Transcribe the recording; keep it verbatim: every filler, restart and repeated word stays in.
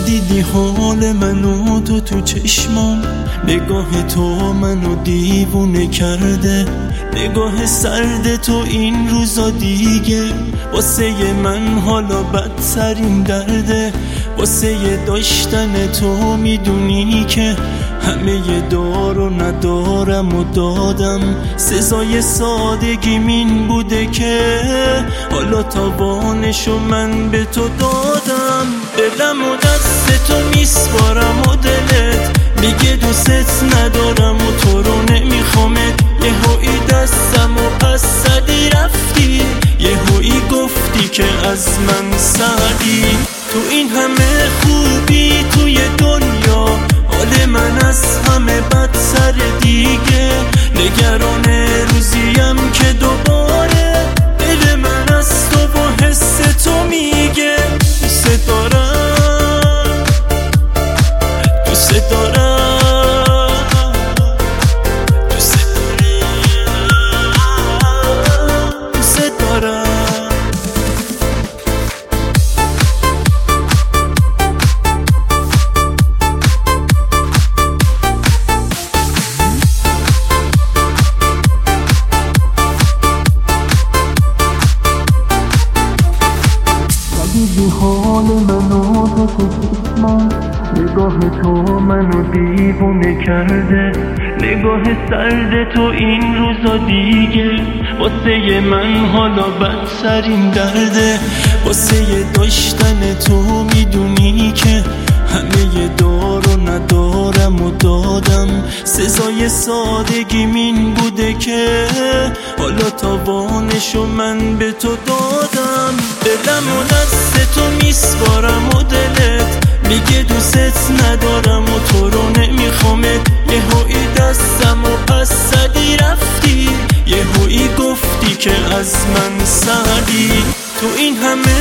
دیدی حال منو تو تو چشمام، نگاه تو منو دیوونه کرده، نگاه سرد تو این روزا دیگه واسه من حالا بدترین درده. واسه داشتن تو میدونی که همه دار و ندارم و دادم، سزای سادگی این بوده که حالا تاوانشو من به تو دادم. دلم و دست تو میسپارم و دلت میگه دوست ندارم و تو رو نمیخوامت. یه هایی دستم و از صدی رفتی، یه هایی گفتی که از من سردی. تو این همه خوبی توی دنیا، حال من از همه بدتر دیگه. نگران روزیم که دوباره دل من از تو و حس تو میگه دوست دارم، دوست دارم، دوست دارم، دوست دارم. دیدی حال منو تو تو چشمام، نگاه تو منو دیوونه کرده، نگاه سرد تو این روزا دیگه واسه من حالا بدترین درده. واسه داشتن تو میدونی که همه دار و ندارم و دادم، سزای سادگی این بوده که حالا تاوانشو من به تو دادم. دلم و دست تو میسپارم و دلت میگه دوست ندارم و تو رو نمیخوامت. یه هایی دستم و از صدی رفتی، یه هایی گفتی که از من سردی. تو این همه